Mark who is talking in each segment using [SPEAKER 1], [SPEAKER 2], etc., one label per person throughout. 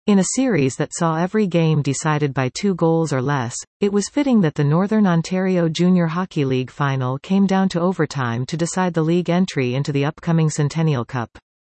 [SPEAKER 1] In a series that saw every game decided by 2 goals or less, it was fitting that the Northern Ontario Junior Hockey League final came down to overtime to decide the league entry into the upcoming Centennial Cup.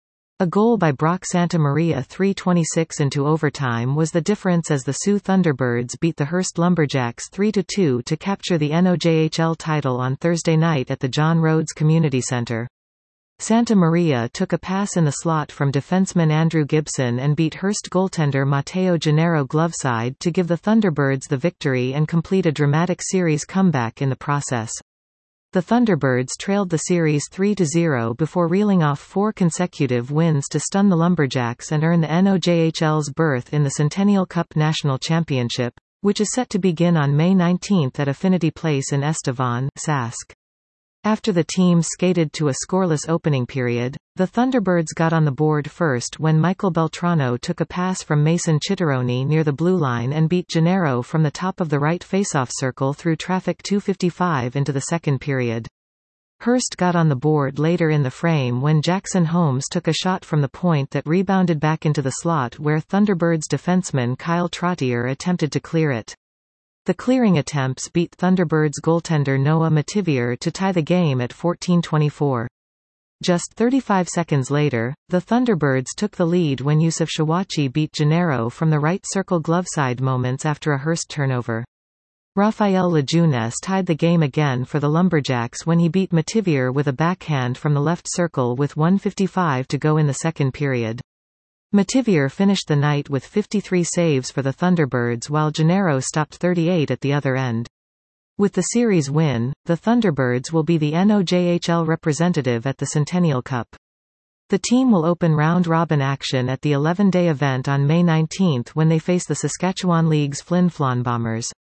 [SPEAKER 1] A goal by Brock Santa Maria 3:26 into overtime was the difference as the Sioux Thunderbirds beat the Hearst Lumberjacks 3-2 to capture the NOJHL title on Thursday night at the John Rhodes Community Centre. Santa Maria took a pass in the slot from defenseman Andrew Gibson and beat Hearst goaltender Mateo Gennaro gloveside to give the Thunderbirds the victory and complete a dramatic series comeback in the process. The Thunderbirds trailed the series 3-0 before reeling off 4 consecutive wins to stun the Lumberjacks and earn the NOJHL's berth in the Centennial Cup National Championship, which is set to begin on May 19 at Affinity Place in Estevan, Sask. After the team skated to a scoreless opening period, the Thunderbirds got on the board first when Michael Beltrano took a pass from Mason Chitteroni near the blue line and beat Gennaro from the top of the right faceoff circle through traffic 2:55 into the second period. Hearst got on the board later in the frame when Jackson Holmes took a shot from the point that rebounded back into the slot where Thunderbirds defenseman Kyle Trottier attempted to clear it. The clearing attempts beat Thunderbirds goaltender Noah Mativier to tie the game at 14-24. Just 35 seconds later, the Thunderbirds took the lead when Yusuf Shawachi beat Gennaro from the right circle gloveside moments after a Hearst turnover. Rafael Lajunas tied the game again for the Lumberjacks when he beat Mativier with a backhand from the left circle with 1:55 to go in the second period. Mativier finished the night with 53 saves for the Thunderbirds while Gennaro stopped 38 at the other end. With the series win, the Thunderbirds will be the NOJHL representative at the Centennial Cup. The team will open round-robin action at the 11-day event on May 19 when they face the Saskatchewan League's Flin Flon Bombers.